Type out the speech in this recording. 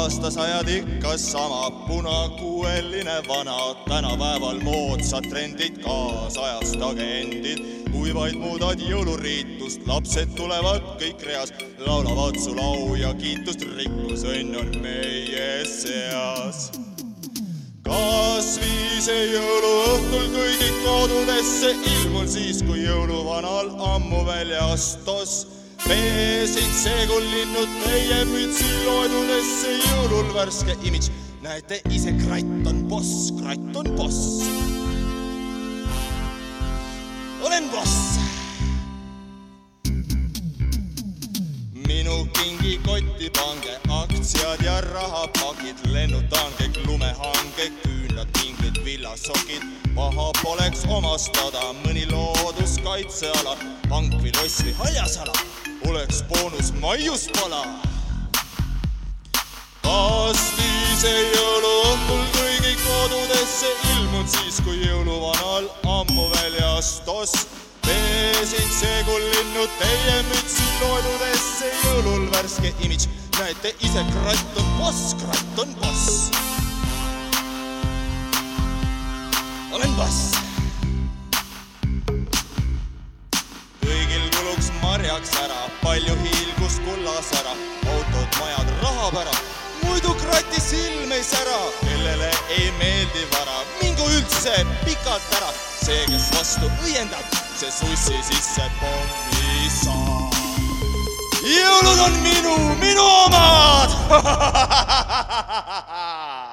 aastasajad ikka sama, punakuueline vana. Tänapäeval moodsad trendid, kaasajastage endid. Kui vaid muudad jõuluriitust, lapsed tulevad kõik reas, laulavad su lau ja kiitust, rikkus õnn on meie seas. Kas viise jõuluõhtul kõigi kodudesse ilmun siis, kui jõuluvanal ammu väljastos? Peesid segulinnud teie mütsi loedudesse, jõulul värske imidž. Näete ise, kratt on boss, kratt on boss. Olen boss. Minu kingikotti pange aktsiad ja rahapakid, lennutaan kõik lumehange, küünlad, pinglid, villasokid. Paha poleks omastada mõni looduskaitseala, pank või loss või haljasala, oleks boonus maiuspala. Kas viise jõuluõhtul kõigi kodudesse ilmud siis, kui jõuluvanal ammu väljastos? Peesid segulinnud teie mütsi loedudesse, jõulul värske imidž. Näete ise, kratt on boss, kratt on boss. Olen boss. Kõigil kuluks marjaks ära, palju hiilgus kullas ära, autod, majad, rahapära. Muidu krati silm ei sära, kellele ei meeldi vara. Mingu üldse pikalt ära, see, kes vastu õiendab, see sussi sisse pommi saab. Jõulud on minu omad!